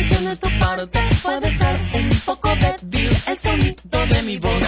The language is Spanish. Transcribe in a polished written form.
atención de tu parte. Puede ser un poco débil el sonido de mi voz.